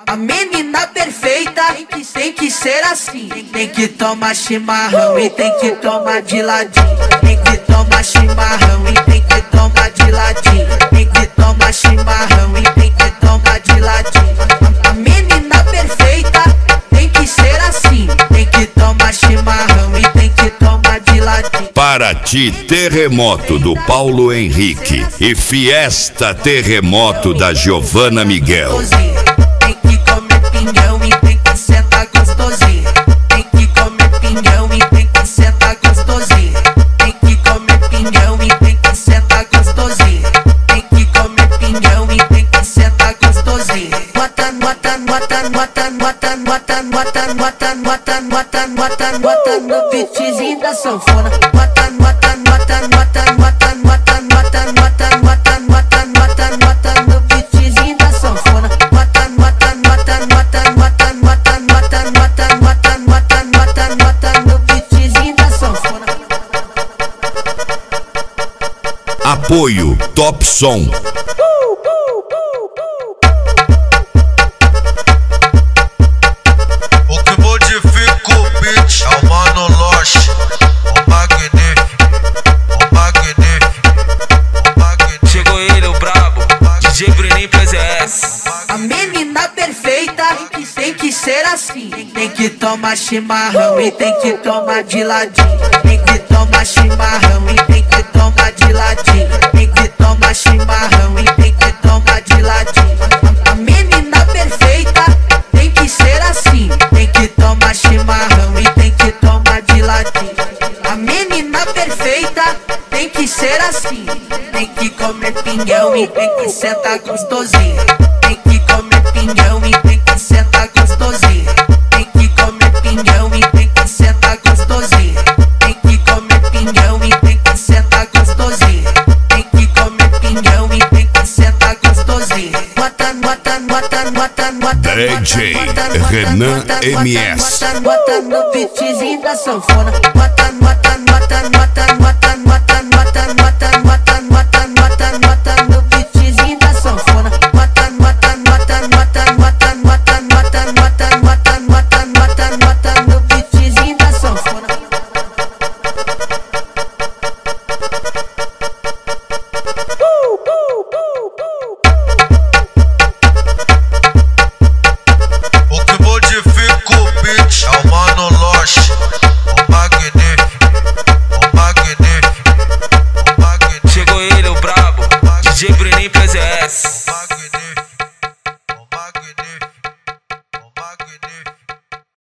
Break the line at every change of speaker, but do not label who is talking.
A menina perfeita tem que ser assim. Tem que tomar chimarrão e tem que tomar de ladinho. Tem que tomar chimarrão e tem que tomar de ladinho. Tem que tomar chimarrão e tem que tomar de ladinho. A menina perfeita tem que ser assim. Tem que tomar chimarrão e tem que tomar de ladinho.
Paraty Terremoto do Paulo Henrique e Fiesta Terremoto da Giovana Miguel.
Tem que comer pinhão e tem que sentar gostosinho. Tem que comer pinhão e tem que sentar gostosinho. Tem que comer pinhão e tem que sentar gostosinho. Tem que comer pinhão e tem que sentar gostosinho. Bota no beatzinho da sanfona.
Apoio Top Som.
O que modifica o beat é o Mano Loche, o magnífico, o magnífico, o magnífico.
Chegou ele, o brabo, DJ Bruninho PZS.
A menina perfeita tem que ser assim. Tem que tomar chimarrão e tem que tomar de ladinho. Tem que tomar chimarrão e tem que tomar de ladinho. Tem que tomar chimarrão e tem que tomar de ladinho. A menina perfeita tem que ser assim. Tem que tomar chimarrão e tem que tomar de ladinho. A menina perfeita tem que ser assim. Tem que comer pinhão e tem que sentar gostosinho. Tem que comer pinhão e tem que sentar gostosinho. Tem que comer pinhão e tem que sentar gostosinho. Tem que comer pinhão e tem que sentar gostosinho. Tem que comer pinhão e tem que sentar gostosinho.
DJ Renan MS.
Bota no beatzinho da sanfona. Bota